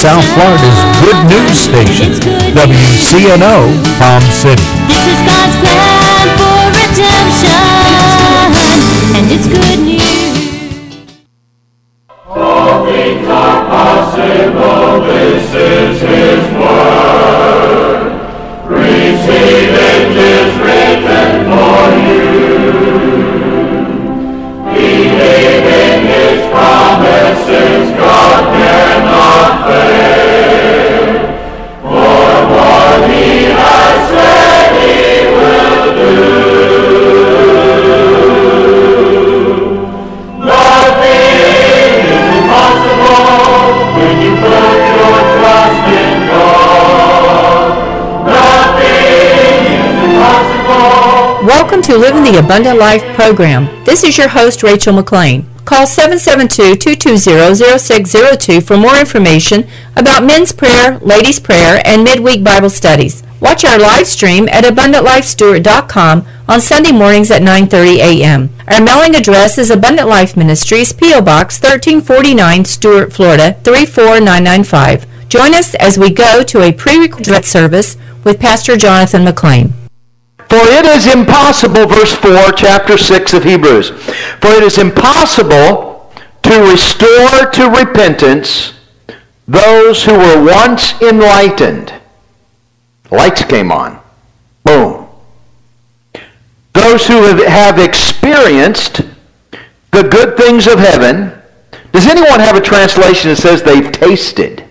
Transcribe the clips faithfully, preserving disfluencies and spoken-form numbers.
South Florida's good news station, W C N O, Palm City. This is God's plan for redemption, and it's good news. All things are possible, this is His word. Receive it, 'tis written for you. Believe in His promises, God cannot fail. For what He has said He will do. Nothing is impossible when you put your trust in God. Nothing is impossible. Welcome to Living the Abundant Life program. This is your host, Rachel McLean. Call seven seven two, two two zero, zero six zero two for more information about men's prayer, ladies' prayer, and midweek Bible studies. Watch our live stream at abundant life stewart dot com on Sunday mornings at nine thirty a.m. Our mailing address is Abundant Life Ministries, P O Box thirteen forty-nine, Stuart, Florida, three four nine nine five. Join us as we go to a pre-recorded service with Pastor Jonathan McLean. For it is impossible, verse four, chapter six of Hebrews, for it is impossible to restore to repentance those who were once enlightened. Lights came on. Boom. Those who have experienced the good things of heaven. Does anyone have a translation that says they've tasted?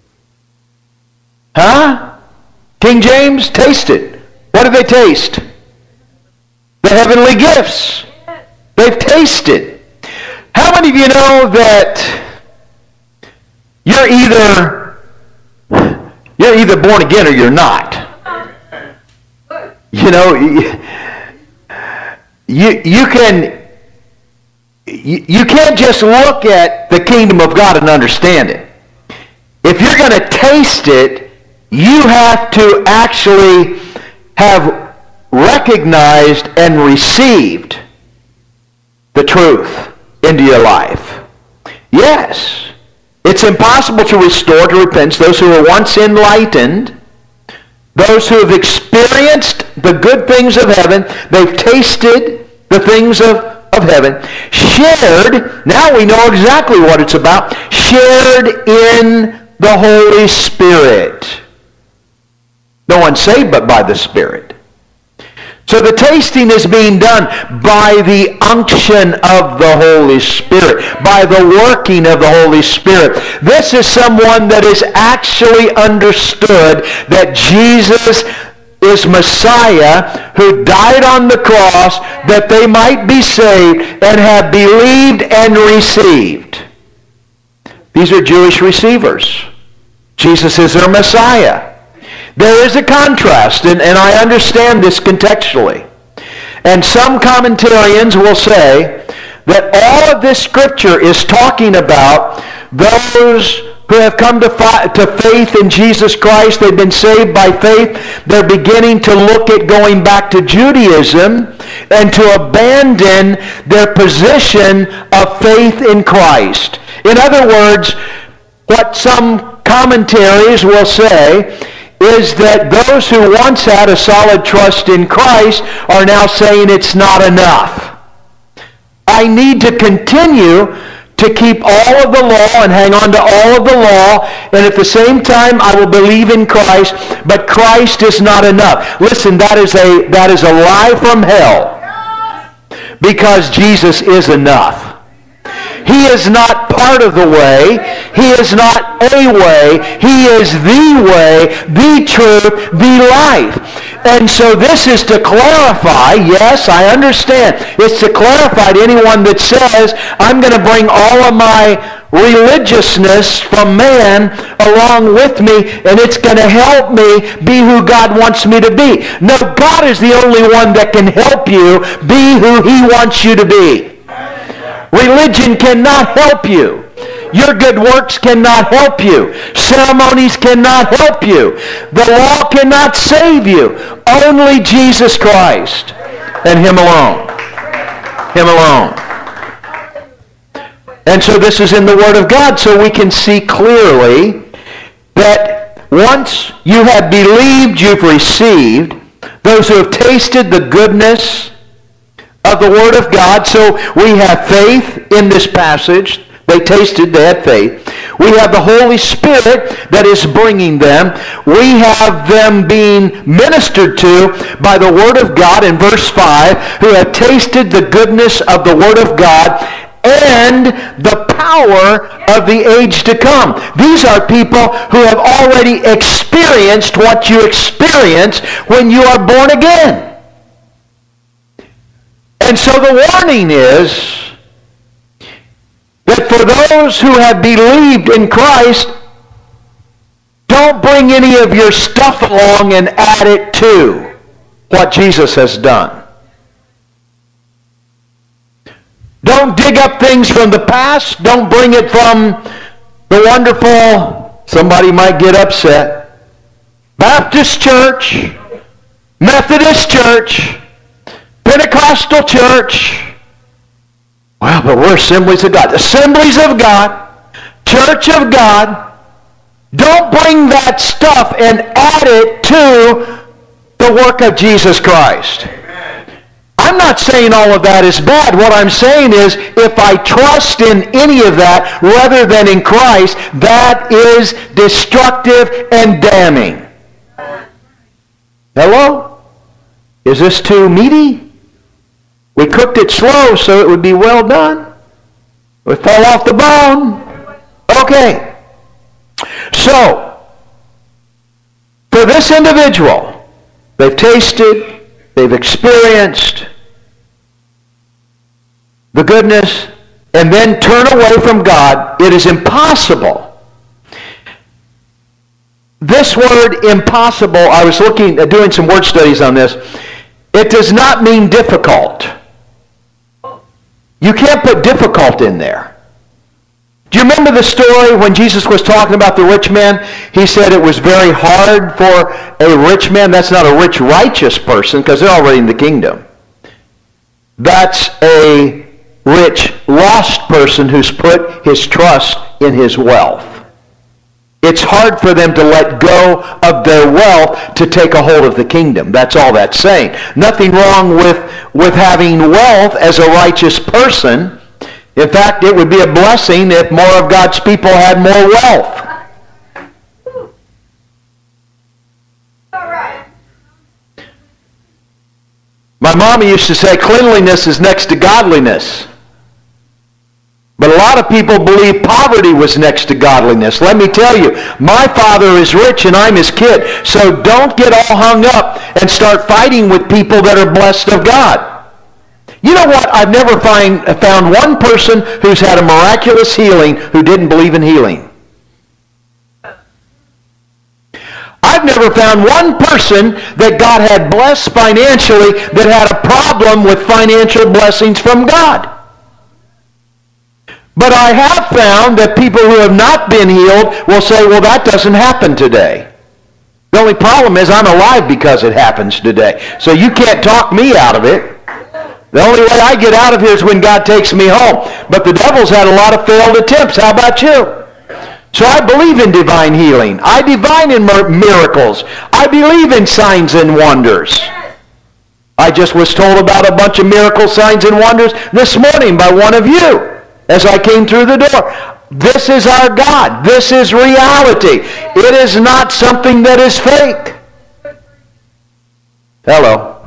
Huh? King James, tasted. What did they taste? The heavenly gifts. They've tasted. How many of you know that you're either you're either born again or you're not? You know, you you can you, you can't just look at the kingdom of God and understand it. If you're going to taste it, you have to actually have recognized and received the truth into your life. Yes, it's impossible to restore to repentance those who were once enlightened, those who have experienced the good things of heaven. They've tasted the things of, of heaven, shared, now we know exactly what it's about, shared in the Holy Spirit. No one's saved but by the Spirit. So the tasting is being done by the unction of the Holy Spirit, by the working of the Holy Spirit. This is someone that has actually understood that Jesus is Messiah, who died on the cross that they might be saved, and have believed and received. These are Jewish receivers. Jesus is their Messiah. There is a contrast, and, and I understand this contextually. And some commentarians will say that all of this scripture is talking about those who have come to, fi- to faith in Jesus Christ. They've been saved by faith. They're beginning to look at going back to Judaism and to abandon their position of faith in Christ. In other words, what some commentaries will say is that those who once had a solid trust in Christ are now saying it's not enough. I need to continue to keep all of the law and hang on to all of the law, and at the same time I will believe in Christ, but Christ is not enough. Listen, that is a that is a lie from hell, because Jesus is enough. He is not part of the way. He is not a way. He is the way, the truth, the life. And so this is to clarify, yes, I understand. It's to clarify to anyone that says, I'm going to bring all of my religiousness from man along with me, and it's going to help me be who God wants me to be. No, God is the only one that can help you be who He wants you to be. Religion cannot help you. Your good works cannot help you. Ceremonies cannot help you. The law cannot save you. Only Jesus Christ and Him alone. Him alone. And so this is in the Word of God, so we can see clearly that once you have believed, you've received, those who have tasted the goodness of the Word of God. So we have faith in this passage. They tasted, they had faith. We have the Holy Spirit that is bringing them. We have them being ministered to by the Word of God in verse five, who have tasted the goodness of the Word of God and the power of the age to come. These are people who have already experienced what you experience when you are born again. And so the warning is that for those who have believed in Christ, don't bring any of your stuff along and add it to what Jesus has done. Don't dig up things from the past. Don't bring it from the wonderful, somebody might get upset, Baptist church, Methodist church, Pentecostal church. Well, but we're Assemblies of God. Assemblies of God, Church of God. Don't bring that stuff and add it to the work of Jesus Christ. I'm not saying all of that is bad. What I'm saying is, if I trust in any of that rather than in Christ, that is destructive and damning. Hello? Is this too meaty? We cooked it slow so it would be well done. We fell off the bone. Okay. So, for this individual, they've tasted, they've experienced the goodness, and then turn away from God. It is impossible. This word impossible, I was looking, doing some word studies on this. It does not mean difficult. You can't put difficult in there. Do you remember the story when Jesus was talking about the rich man? He said it was very hard for a rich man. That's not a rich, righteous person, because they're already in the kingdom. That's a rich, lost person who's put his trust in his wealth. It's hard for them to let go of their wealth to take a hold of the kingdom. That's all that's saying. Nothing wrong with, with having wealth as a righteous person. In fact, it would be a blessing if more of God's people had more wealth. My mama used to say cleanliness is next to godliness. But a lot of people believe poverty was next to godliness. Let me tell you, my father is rich and I'm his kid. So don't get all hung up and start fighting with people that are blessed of God. You know what? I've never find, found one person who's had a miraculous healing who didn't believe in healing. I've never found one person that God had blessed financially that had a problem with financial blessings from God. But I have found that people who have not been healed will say, well, that doesn't happen today. The only problem is I'm alive because it happens today. So you can't talk me out of it. The only way I get out of here is when God takes me home. But the devil's had a lot of failed attempts. How about you? So I believe in divine healing. I divine in miracles. I believe in signs and wonders. I just was told about a bunch of miracle signs and wonders this morning by one of you as I came through the door. This is our God. This is reality. It is not something that is fake. Hello.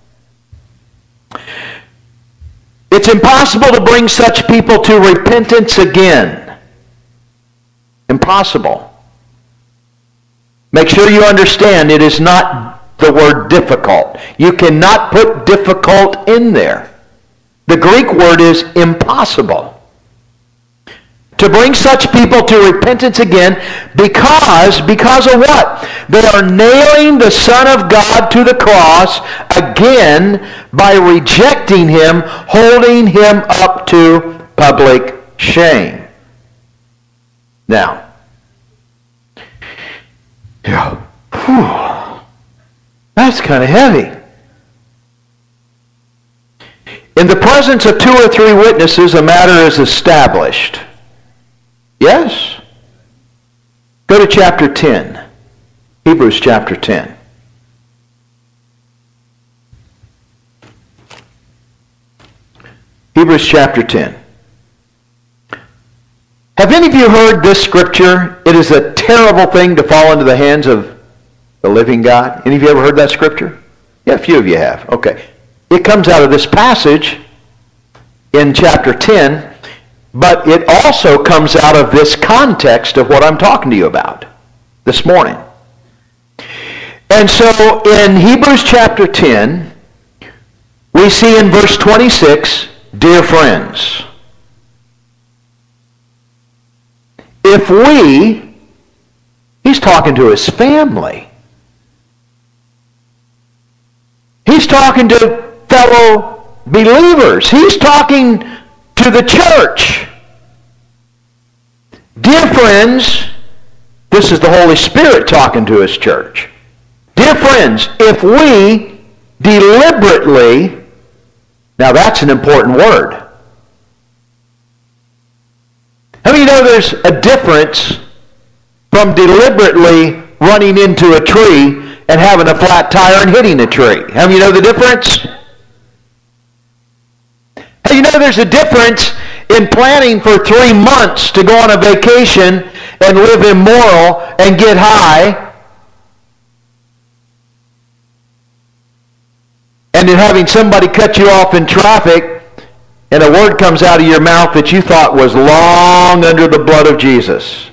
It's impossible to bring such people to repentance again. Impossible. Make sure you understand it is not the word difficult. You cannot put difficult in there. The Greek word is impossible. To bring such people to repentance again because, because of what? They are nailing the Son of God to the cross again by rejecting him, holding him up to public shame. Now, yeah, whew, that's kind of heavy. In the presence of two or three witnesses, a matter is established. Yes. Go to chapter ten. Hebrews chapter ten. Hebrews chapter ten. Have any of you heard this scripture? It is a terrible thing to fall into the hands of the living God. Any of you ever heard that scripture? Yeah, a few of you have. Okay. It comes out of this passage in chapter ten, but it also comes out of this context of what I'm talking to you about this morning. And so in Hebrews chapter ten, we see in verse twenty-six, dear friends, if we, he's talking to his family. He's talking to fellow believers. He's talking to the church. Dear friends, this is the Holy Spirit talking to his church. Dear friends, if we deliberately, now that's an important word. How many of you know there's a difference from deliberately running into a tree and having a flat tire and hitting a tree? How many of you know the difference? How do you know there's a difference in planning for three months to go on a vacation and live immoral and get high, and then having somebody cut you off in traffic and a word comes out of your mouth that you thought was long under the blood of Jesus?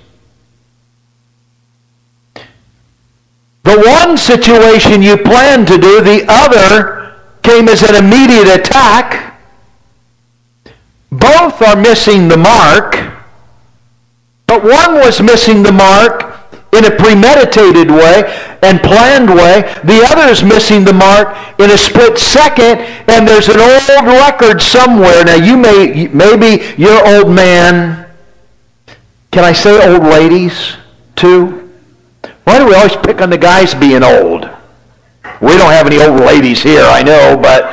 The one situation you planned to do, the other came as an immediate attack. Both are missing the mark, but one was missing the mark in a premeditated way and planned way. The other is missing the mark in a split second, and there's an old record somewhere. Now, you may, maybe you're old man. Can I say old ladies, too? Why do we always pick on the guys being old? We don't have any old ladies here, I know, but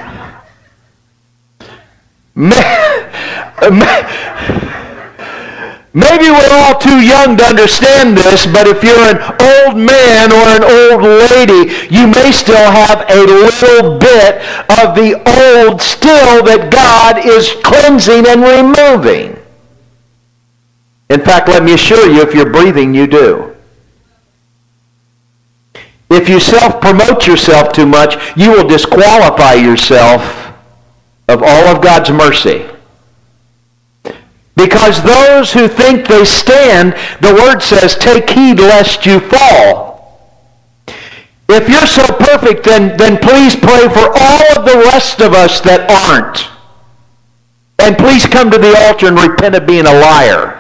maybe we're all too young to understand this, but if you're an old man or an old lady, you may still have a little bit of the old still that God is cleansing and removing. In fact, let me assure you, if you're breathing, you do. If you self-promote yourself too much, you will disqualify yourself of all of God's mercy. Because those who think they stand, the word says, take heed lest you fall. If you're so perfect, then, then please pray for all of the rest of us that aren't. And please come to the altar and repent of being a liar.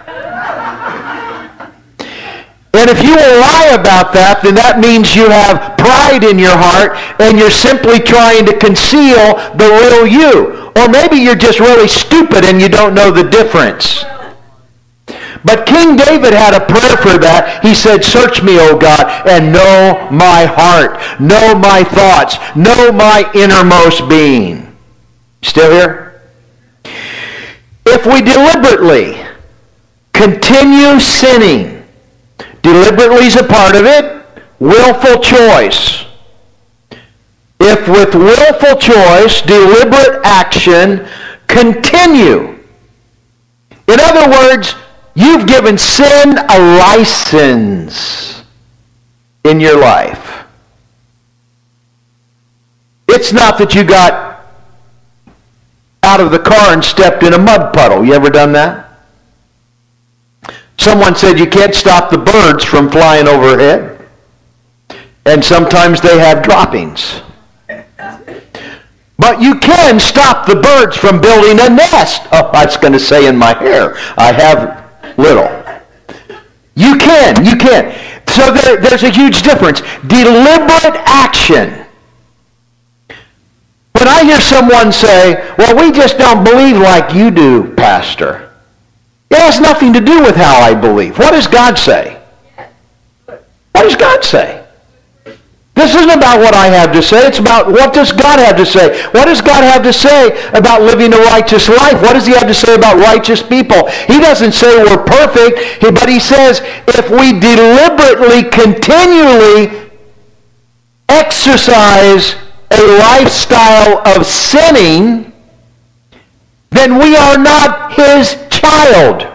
And if you will lie about that, then that means you have pride in your heart and you're simply trying to conceal the real you. Or maybe you're just really stupid and you don't know the difference. But King David had a prayer for that. He said, search me, O God, and know my heart, know my thoughts, know my innermost being. Still here? If we deliberately continue sinning, deliberately is a part of it. Willful choice. If with willful choice, deliberate action, continue. In other words, you've given sin a license in your life. It's not that you got out of the car and stepped in a mud puddle. You ever done that? Someone said you can't stop the birds from flying overhead. And sometimes they have droppings. But you can stop the birds from building a nest. Oh, I was going to say in my hair. I have little. You can, you can. So there, there's a huge difference. Deliberate action. When I hear someone say, well, we just don't believe like you do, Pastor. It has nothing to do with how I believe. What does God say? What does God say? This isn't about what I have to say. It's about what does God have to say. What does God have to say about living a righteous life? What does he have to say about righteous people? He doesn't say we're perfect, but he says if we deliberately, continually exercise a lifestyle of sinning, then we are not his child.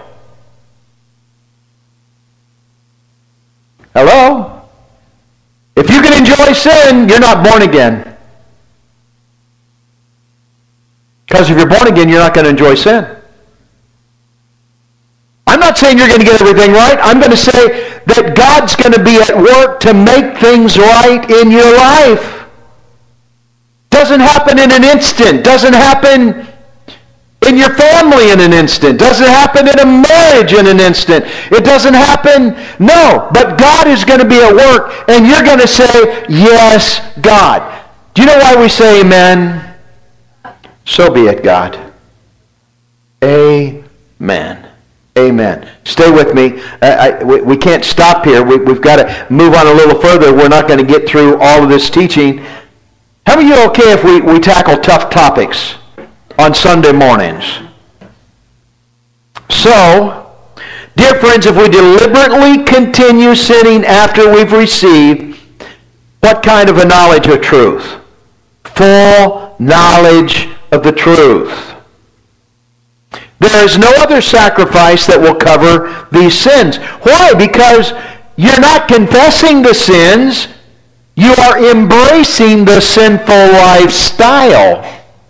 Hello? If you can enjoy sin, you're not born again. Because if you're born again, you're not going to enjoy sin. I'm not saying you're going to get everything right. I'm going to say that God's going to be at work to make things right in your life. Doesn't happen in an instant. Doesn't happen in your family in an instant. Doesn't happen in a marriage in an instant. It doesn't happen, no. But God is going to be at work, and you're going to say, yes, God. Do you know why we say amen? So be it, God. Amen. Amen. Stay with me. I, I, we, we can't stop here. We, we've got to move on a little further. We're not going to get through all of this teaching. How are you okay if we, we tackle tough topics on Sunday mornings? So, dear friends, if we deliberately continue sinning after we've received what kind of a knowledge of truth? Full knowledge of the truth. There is no other sacrifice that will cover these sins. Why? Because you're not confessing the sins. You are embracing the sinful lifestyle.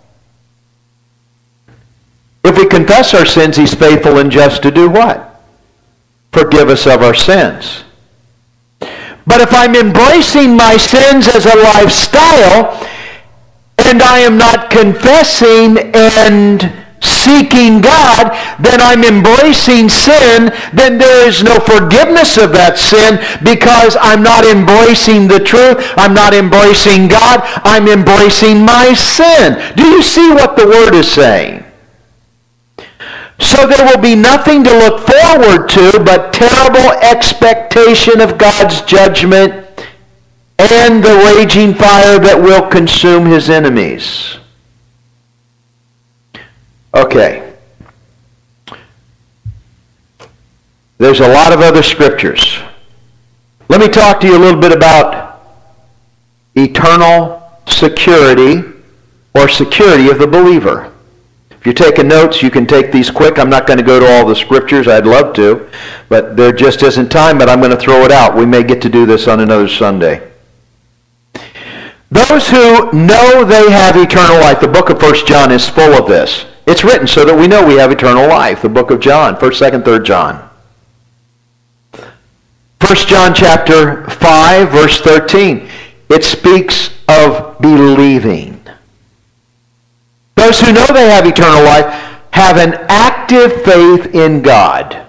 If we confess our sins, he's faithful and just to do what? Forgive us of our sins. But if I'm embracing my sins as a lifestyle, and I am not confessing and seeking God, then I'm embracing sin, then there is no forgiveness of that sin because I'm not embracing the truth. I'm not embracing God. I'm embracing my sin. Do you see what the Word is saying? So there will be nothing to look forward to but terrible expectation of God's judgment and the raging fire that will consume his enemies. Okay. There's a lot of other scriptures. Let me talk to you a little bit about eternal security or security of the believer. If you're taking notes, you can take these quick. I'm not going to go to all the scriptures. I'd love to, but there just isn't time, but I'm going to throw it out. We may get to do this on another Sunday. Those who know they have eternal life, the book of First John is full of this. It's written so that we know we have eternal life, the book of John, First, Second, Third John. First John chapter five, verse thirteen. It speaks of believing. Those who know they have eternal life have an active faith in God.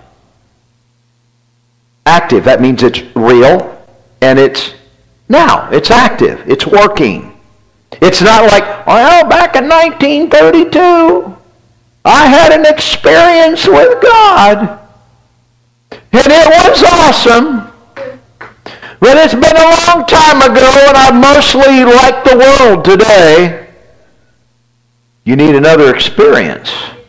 Active, that means it's real and it's now. It's active. It's working. It's not like, well, back in nineteen thirty-two, I had an experience with God. And it was awesome. But it's been a long time ago and I'm mostly like the world today. You need another experience.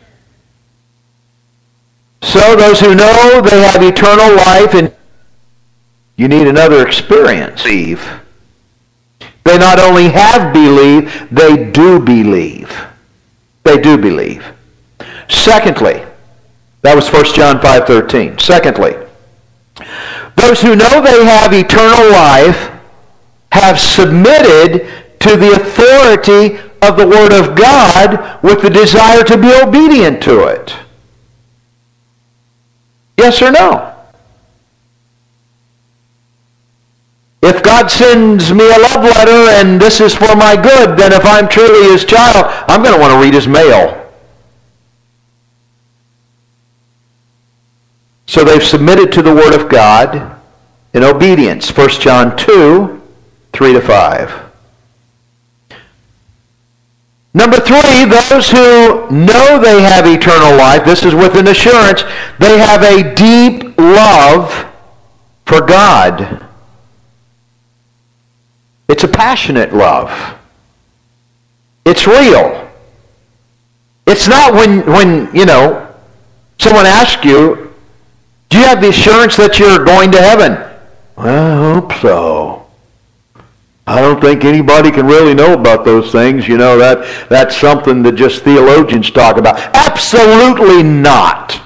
So those who know they have eternal life, and you need another experience. Believe. They not only have believed, they do believe. They do believe. Secondly, that was First John five thirteen. Secondly, those who know they have eternal life have submitted to the authority of the Word of God with the desire to be obedient to it. Yes or no? If God sends me a love letter and this is for my good, then if I'm truly his child, I'm going to want to read his mail. So they've submitted to the Word of God in obedience. First John two, three to five. Number three, those who know they have eternal life, this is with an assurance, they have a deep love for God. It's a passionate love. It's real. It's not when, when, you know, someone asks you, do you have the assurance that you're going to heaven? Well, I hope so. I don't think anybody can really know about those things. You know, that that's something that just theologians talk about. Absolutely not.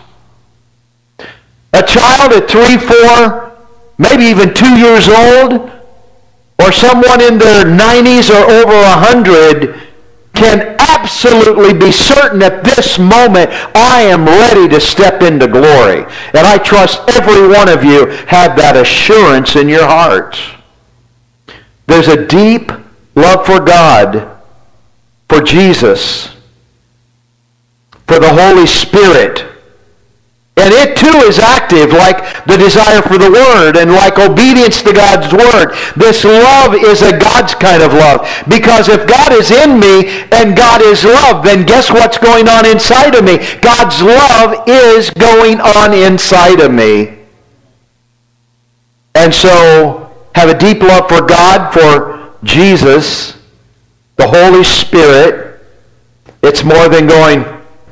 A child at three, four, maybe even two years old, or someone in their nineties or over a hundred can absolutely be certain at this moment, I am ready to step into glory. And I trust every one of you have that assurance in your heart. There's a deep love for God, for Jesus, for the Holy Spirit. And it too is active, like the desire for the Word and like obedience to God's Word. This love is a God's kind of love. Because if God is in me and God is love, then guess what's going on inside of me? God's love is going on inside of me. And so, have a deep love for God, for Jesus, the Holy Spirit. It's more than going...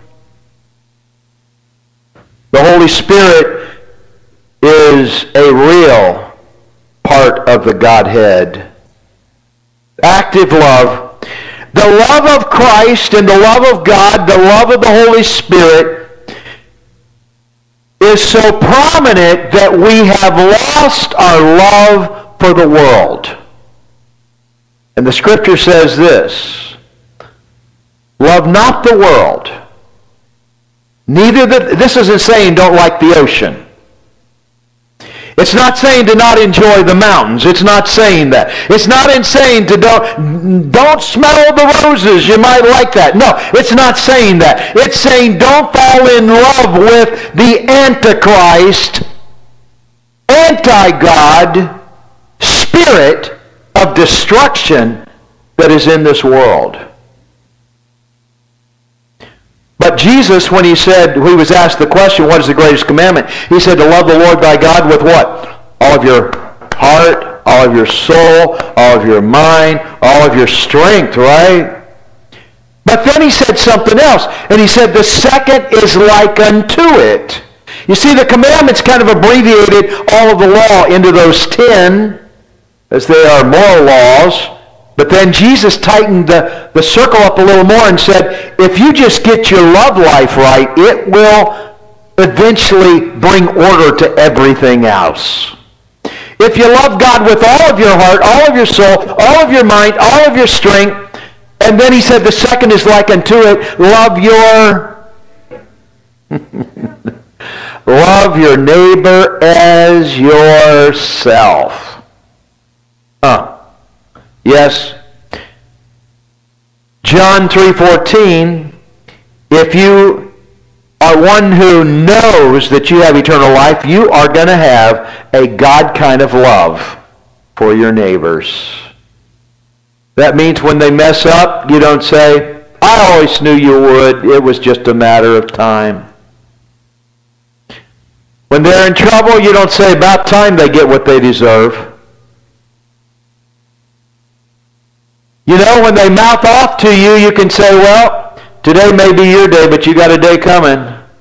The Holy Spirit is a real part of the Godhead. Active love. The love of Christ and the love of God, the love of the Holy Spirit is so prominent that we have lost our love for the world. And the Scripture says this, love not the world. Neither the, this isn't saying don't like the ocean. It's not saying to not enjoy the mountains. It's not saying that. It's not in saying to don't, don't smell the roses. You might like that. No, it's not saying that. It's saying don't fall in love with the Antichrist, anti-God, spirit of destruction that is in this world. But Jesus, when he said, he was asked the question, what is the greatest commandment? He said to love the Lord thy God with what? All of your heart, all of your soul, all of your mind, all of your strength, right? But then he said something else. And he said the second is like unto it. You see, the commandments kind of abbreviated all of the law into those ten, as they are moral laws. But then Jesus tightened the, the circle up a little more and said, if you just get your love life right, it will eventually bring order to everything else. If you love God with all of your heart, all of your soul, all of your mind, all of your strength, and then he said the second is like unto it, love your love your neighbor as yourself. Huh. Yes. John three fourteen, if you are one who knows that you have eternal life, you are going to have a God kind of love for your neighbors. That means when they mess up, you don't say, I always knew you would. It was just a matter of time. When they're in trouble, you don't say, about time they get what they deserve. You know, when they mouth off to you, you can say, well, today may be your day, but you got a day coming.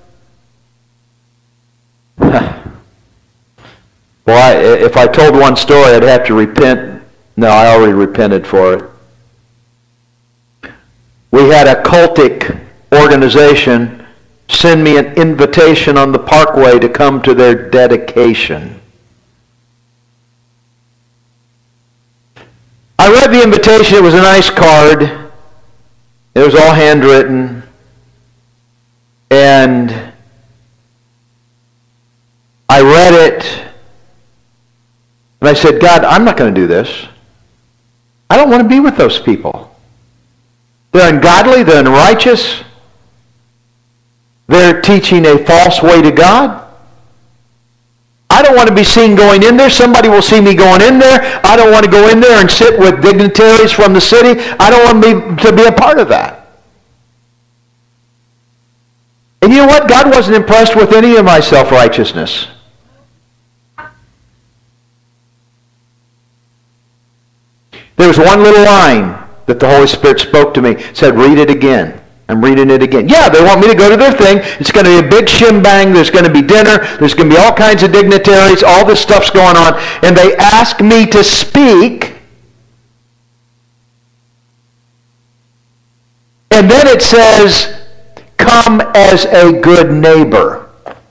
Well, if I told one story, I'd have to repent. No, I already repented for it. We had a cultic organization send me an invitation on the Parkway to come to their dedication. I read the invitation. It was a nice card. It was all handwritten. And I read it. And I said, God, I'm not going to do this. I don't want to be with those people. They're ungodly. They're unrighteous. They're teaching a false way to God. I don't want to be seen going in there. Somebody will see me going in there. I don't want to go in there and sit with dignitaries from the city. I don't want to be, to be a part of that. And you know what? God wasn't impressed with any of my self-righteousness. There was one little line that the Holy Spirit spoke to me. It said, read it again. I'm reading it again. Yeah, they want me to go to their thing. It's going to be a big shimbang. There's going to be dinner. There's going to be all kinds of dignitaries. All this stuff's going on. And they ask me to speak. And then it says, come as a good neighbor.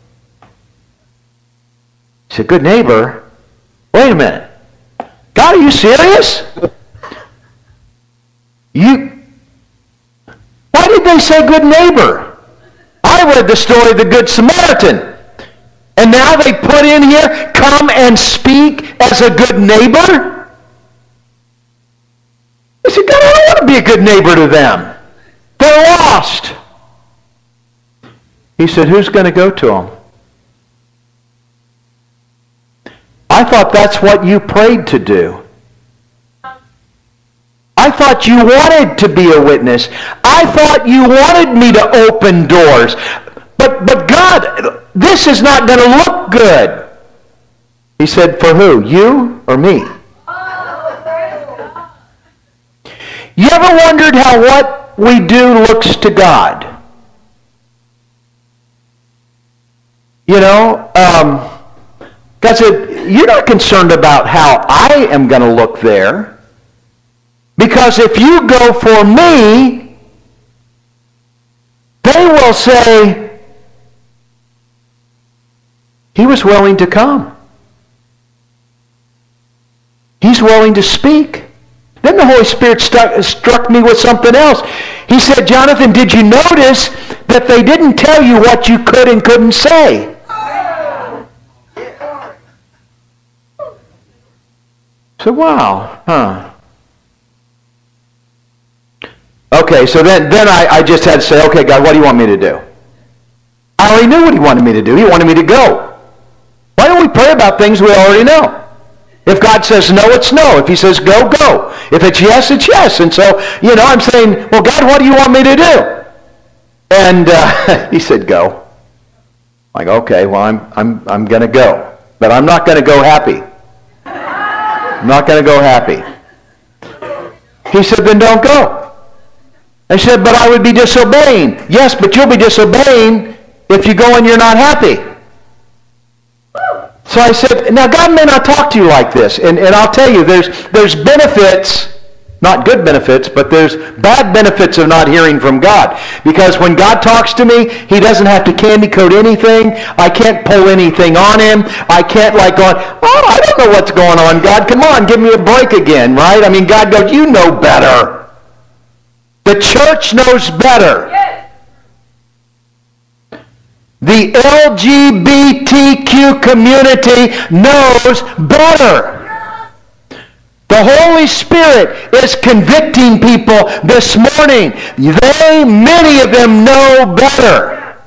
It's a good neighbor? Wait a minute. God, are you serious? You... Why did they say good neighbor? I read the story of the Good Samaritan. And now they put in here, come and speak as a good neighbor? I said, God, I don't want to be a good neighbor to them. They're lost. He said, who's going to go to them? I thought that's what you prayed to do. I thought you wanted to be a witness. I thought you wanted me to open doors. But, but God, this is not going to look good. He said, for who? You or me? You ever wondered how what we do looks to God? You know, um, God said, you're not concerned about how I am going to look there. Because if you go for me, they will say, he was willing to come. He's willing to speak. Then the Holy Spirit stuck, struck me with something else. He said, Jonathan, did you notice that they didn't tell you what you could and couldn't say? So, wow, huh. Okay, so then, then I, I just had to say, okay, God, what do you want me to do? I already knew what he wanted me to do. He wanted me to go. Why don't we pray about things we already know? If God says no, it's no. If he says go, go. If it's yes, it's yes. And so, you know, I'm saying, well, God, what do you want me to do? And uh, he said go. I'm like, okay, well, I'm, I'm, I'm going to go. But I'm not going to go happy. I'm not going to go happy. He said, then don't go. I said, but I would be disobeying. Yes, but you'll be disobeying if you go and you're not happy. So I said, now God may not talk to you like this. And, and I'll tell you, there's, there's benefits, not good benefits, but there's bad benefits of not hearing from God. Because when God talks to me, he doesn't have to candy coat anything. I can't pull anything on him. I can't like go, oh, I don't know what's going on, God. Come on, give me a break again, right? I mean, God goes, you know better. The church knows better. The L G B T Q community knows better. The Holy Spirit is convicting people this morning. They, many of them, know better.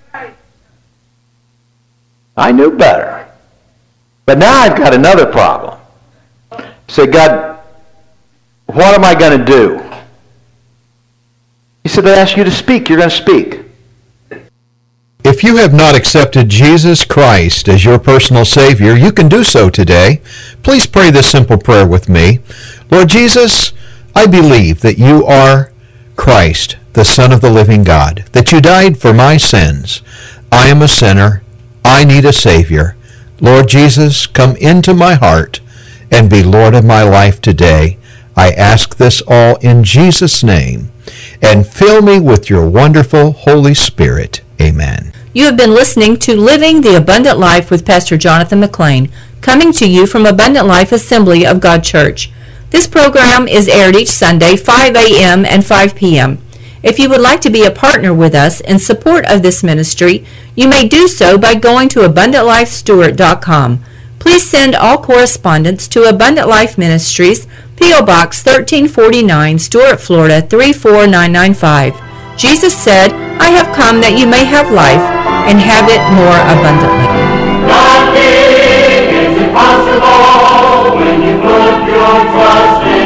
I knew better. But now I've got another problem. Say, God, what am I going to do? He said, they ask you to speak. You're going to speak. If you have not accepted Jesus Christ as your personal Savior, you can do so today. Please pray this simple prayer with me. Lord Jesus, I believe that you are Christ, the Son of the living God, that you died for my sins. I am a sinner. I need a Savior. Lord Jesus, come into my heart and be Lord of my life today. I ask this all in Jesus' name. And fill me with your wonderful Holy Spirit. Amen. You have been listening to Living the Abundant Life with Pastor Jonathan McLean, coming to you from Abundant Life Assembly of God Church. This program is aired each Sunday, five a.m. and five p.m. If you would like to be a partner with us in support of this ministry, you may do so by going to abundant life stewart dot com. Please send all correspondence to Abundant Life Ministries, P O. Box thirteen forty-nine, Stuart, Florida three four nine nine five. Jesus said, I have come that you may have life and have it more abundantly. Nothing is impossible when you put your trust in